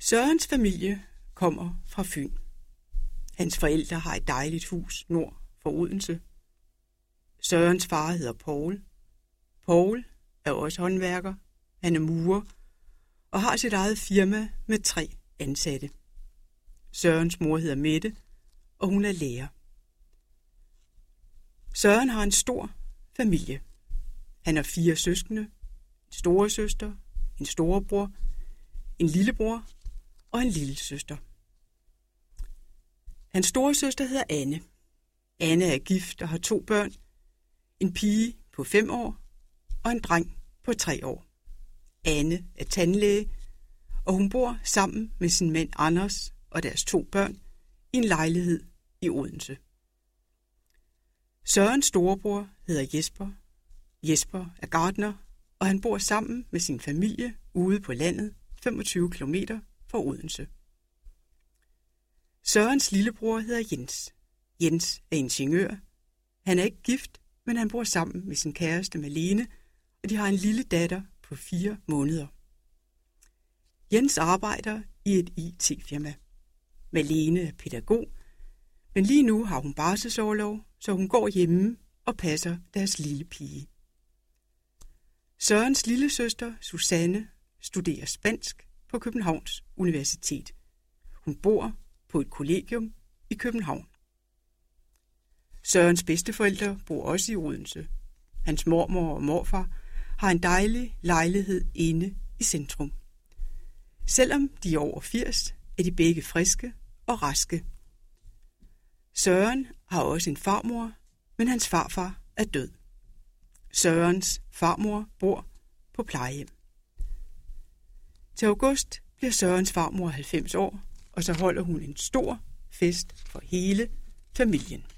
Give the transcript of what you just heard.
Sørens familie kommer fra Fyn. Hans forældre har et dejligt hus nord for Odense. Sørens far hedder Poul. Poul er også håndværker. Han er murer og har sit eget firma med 3 ansatte. Sørens mor hedder Mette, og hun er lærer. Søren har en stor familie. Han har 4 søskende, en storesøster, en storebror, en lillebror og en lillesøster. Hans storesøster hedder Anne. Anne er gift og har 2 børn, en pige på 5 år og en dreng på 3 år. Anne er tandlæge, og hun bor sammen med sin mand Anders og deres 2 børn i en lejlighed i Odense. Sørens storebror hedder Jesper. Jesper er gartner, og han bor sammen med sin familie ude på landet 25 km fra Odense. Sørens lillebror hedder Jens. Jens er ingeniør. Han er ikke gift, men han bor sammen med sin kæreste Malene, og de har en lille datter på 4 måneder. Jens arbejder i et IT-firma. Malene er pædagog, men lige nu har hun barselsorlov, så hun går hjemme og passer deres lille pige. Sørens lillesøster Susanne studerer spansk på Københavns Universitet. Hun bor på et kollegium i København. Sørens bedsteforældre bor også i Odense. Hans mormor og morfar har en dejlig lejlighed inde i centrum. Selvom de er over 80, er de begge friske og raske. Søren har også en farmor, men hans farfar er død. Sørens farmor bor på plejehjem. Til august bliver Sørens farmor 90 år, og så holder hun en stor fest for hele familien.